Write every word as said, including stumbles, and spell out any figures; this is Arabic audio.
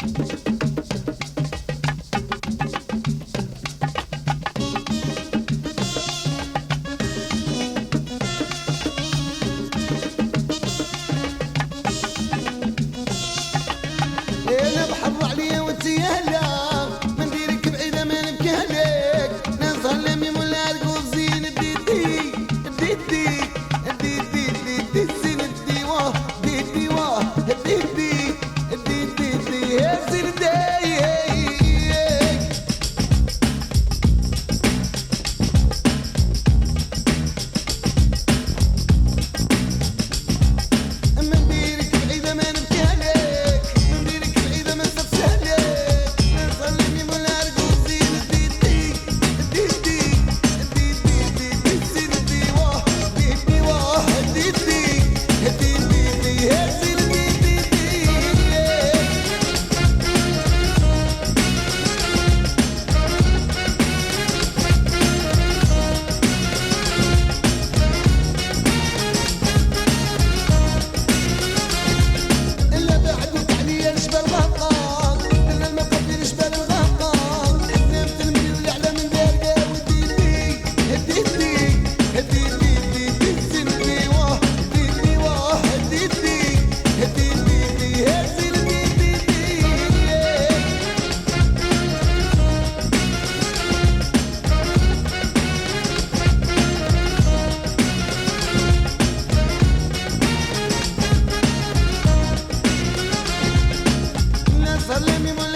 انا بحر عليا وانت يا هلا من ديرك بعيده ما نبكي عليك نسهر لمي مولا تقول زين ديدي ديدي ديدي ديدي زين ديدي واه ديدي واه ديدي ديدي ديدي يا زين من ديرك بعيده ما نبكي عليك من ديرك بعيده ما نسفش عليك نسهر لمي مولا تقول زين ديدي ديدي ديدي ديدي زين ديدي واه ديدي واه ديدي ديدي ديدي يا زين ديدي إلا بعدك عليا نشبه الغقاق إلا المقدر نشبه الغقاق نمت المليون على من دارقة وديدي ديدي ديدي ديدي زينتي واه ديدي واه ديدي ديدي ديدي يا زينتي ديدي نسهر لمي مولا